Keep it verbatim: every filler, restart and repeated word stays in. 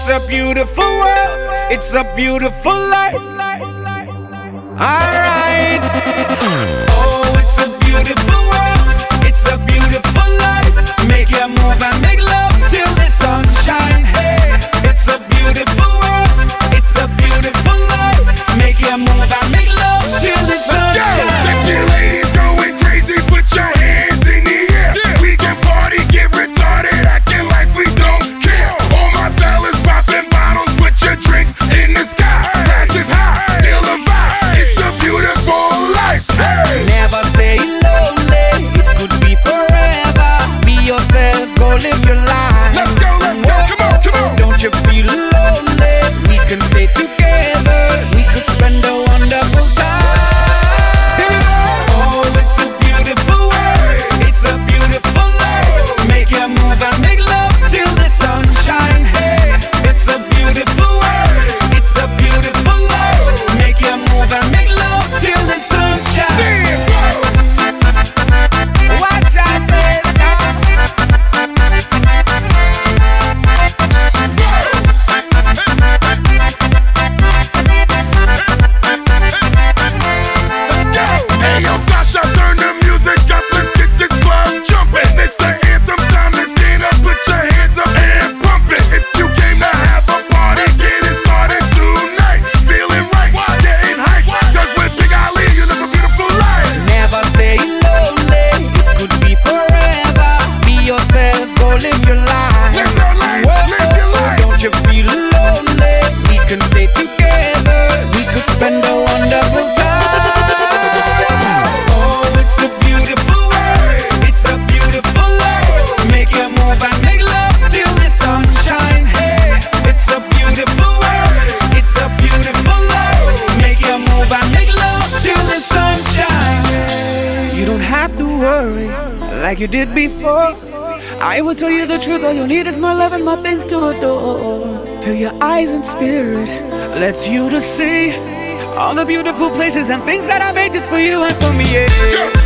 it's a beautiful world, it's a beautiful life. Alright. Oh, it's a beautiful world, it's a beautiful life. Make your move and make love till the sun shine. Hey, it's a beautiful world, it's a beautiful life. Make your move and make love till the sun shine. Sexy ladies going crazy, put your hands in the air. Yeah. We can party, get retarded, acting like we don't care. All my fellas popping bottles, put your drinks in the sky. Glasses high, feel the vibe. It's a beautiful life. Hey. Never stay lonely, it could be forever. Be yourself, go live your life. Let's go, let's go, come on, come on. Don't you feel lonely? We can stay together, we could spend a wonderful time. Oh, it's a beautiful world, it's a beautiful life. Make your move and make love till the sun shine. Hey, it's a beautiful world, it's a beautiful life. Make your move and make love till the sun shine. Watch out, baby. Let's go. Hey, yo, Sasha, turn the music up. Let's get this club jumping. It's the anthem time to stand up. Put your hands up and pump it. If you came to have a party, get it started tonight. Feeling right, getting hype. Cause with Big Ali, you live a beautiful life. Never stay lonely, it could be forever. Be yourself, go live your life. Live your life, live your life. Don't you feel lonely? We can stay together, we could spend a wonderful time. Oh, it's a beautiful world, it's a beautiful life. Make your move and make love till the sun shine. Hey, it's a beautiful world, it's a beautiful life. Make your move and make love till the sun shine. You don't have to worry like you did before. I will tell you the truth, all you need is my love and my things to adore. Till your eyes and spirit lets you to see all the beautiful places and things that I made just for you and for me, yeah.